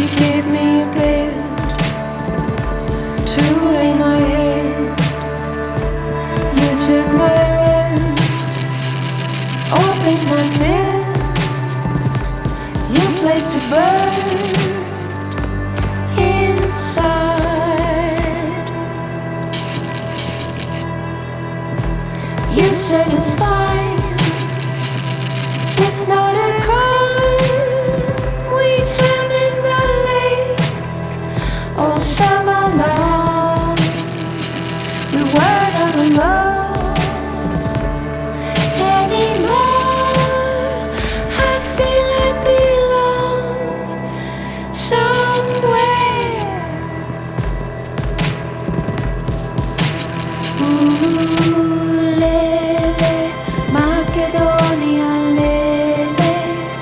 gave me a bed to lay my head. You took my rest, opened my fist. You placed a bird inside. You said it's fine, it's not a crime. We swam in the lake all summer long. We were not alone anymore. I feel I belong somewhere. Ooh, lele, Macedonia, lele,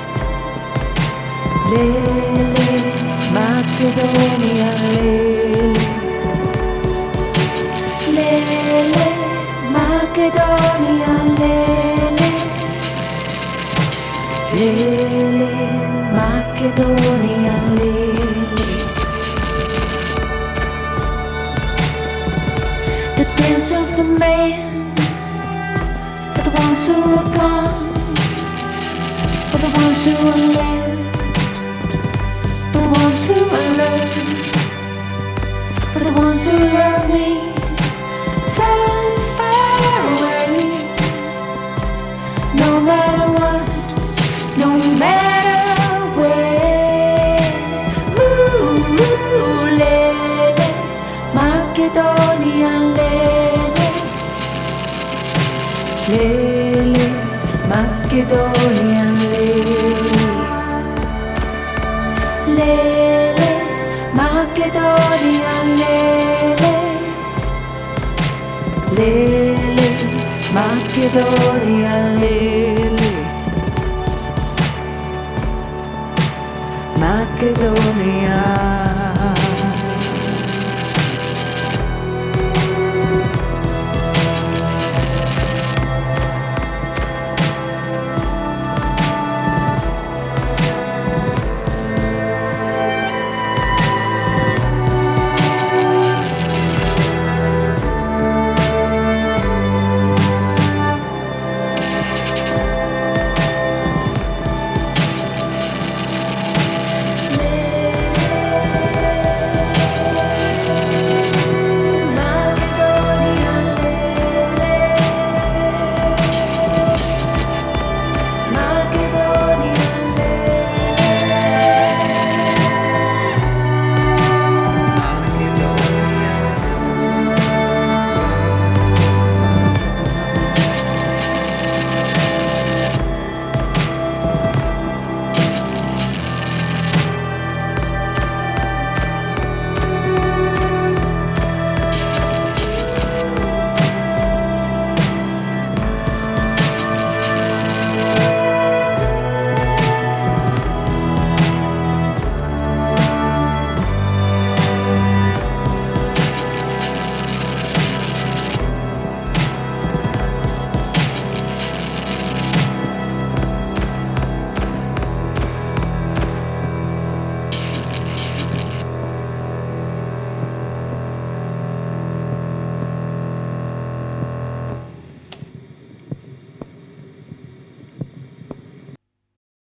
lele, Macedonia, lele, lele, Macedonia, lele, lele, Macedonia, lele. The dance of the man, for the ones who are gone, for the ones who are left, for the ones who are learned, for the ones who love me from far away. No matter what, no matter where. Ooh, lele, Macedonia, lele, lele, Macedonia, lele, lele, Macedonia, lele, lele, Macedonia, lele, Macedonia.